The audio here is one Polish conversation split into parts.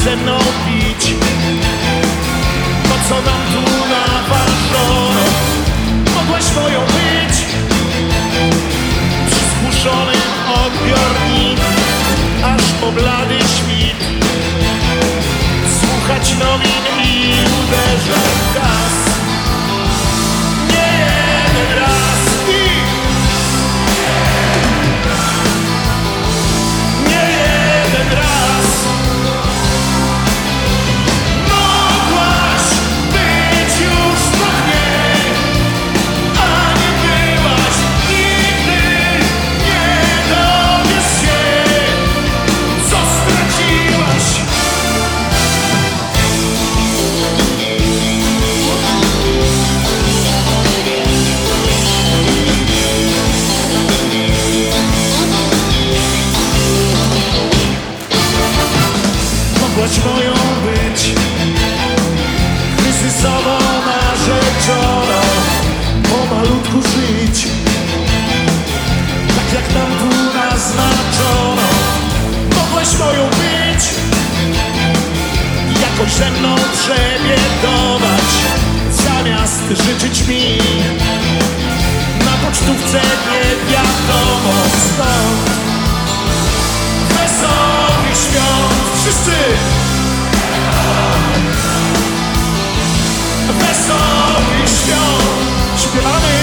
ze mną pić to, co nam tu naważono. Mogłaś moją być przy spuszonym odbiornik, aż po blady świt słuchać nowin i uderza w gaz. Nie jeden raz i nie jeden raz mogłaś być już po mnie, a nie byłaś. Nigdy nie dowiesz się, co straciłaś. Mogłaś moją być, kryzysową narzeczoną, pomalutku żyć, tak jak nam tu naznaczono. Mogłaś moją być, jakoś ze mną przebiedować, zamiast życzyć mi na pocztówce nie wiadomo skąd. Wesołych świąt wszyscy! Wesołych świąt śpiewamy!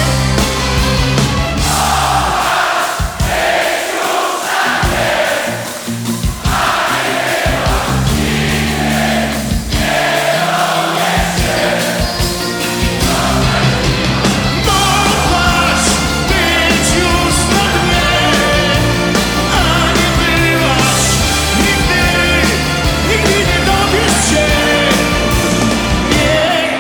Mogłaś być już po mnie, a nie byłaś. Nigdy nie dowiesz się. Nie.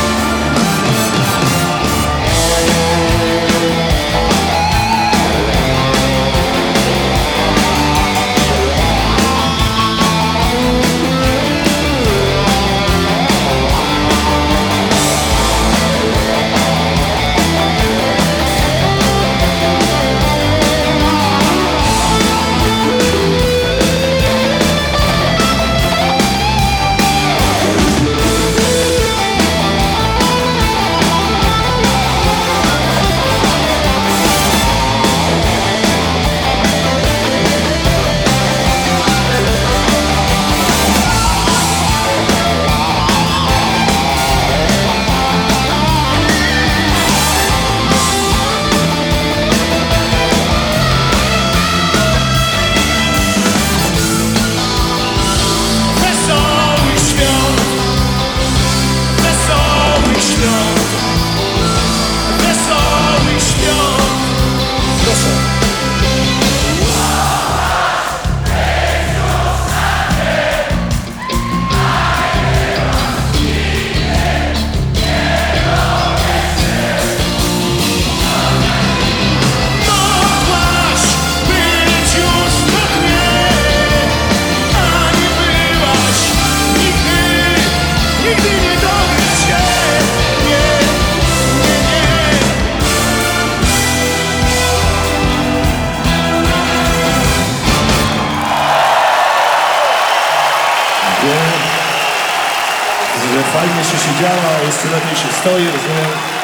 Wesołych świąt, wesołych świąt, wesołych świąt. Proszę. Mogłaś być już po mnie, a nie byłaś. Nigdy nie dowiesz się. Nie, nie, nie. Że fajnie się siedziała, a jeszcze lepiej się stoi, rozumiem.